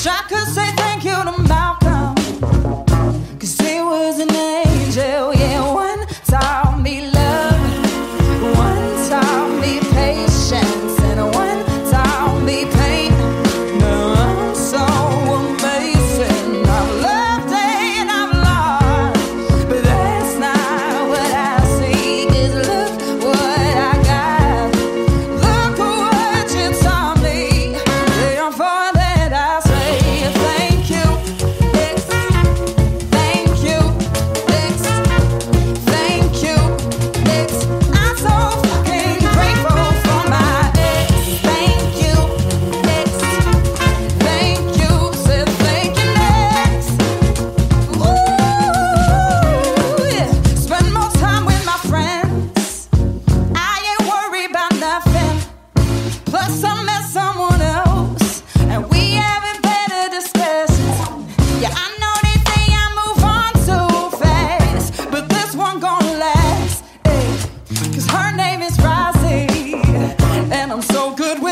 Wish I could say thank you to Malcolm, 'cause he was an angel. Yeah, one taught me love, one taught me patience, and one taught me pain. Now I'm so amazing. I've loved and I've lost, but that's not what I see. 'Cause look what I got, look what you taught me. Therefore that I say thank you, ex, thank you, ex, thank you, ex. I'm so fucking grateful for my ex. Thank you, ex, thank you, said thank you, ex. Ooh, yeah. Spend more time with my friends. I ain't worried about nothing. Plus I met someone else, and we having better discussions. Yeah, I know they say I move on too fast, but this one gon' last. Ay, 'cause her name is Rosie, and I'm so good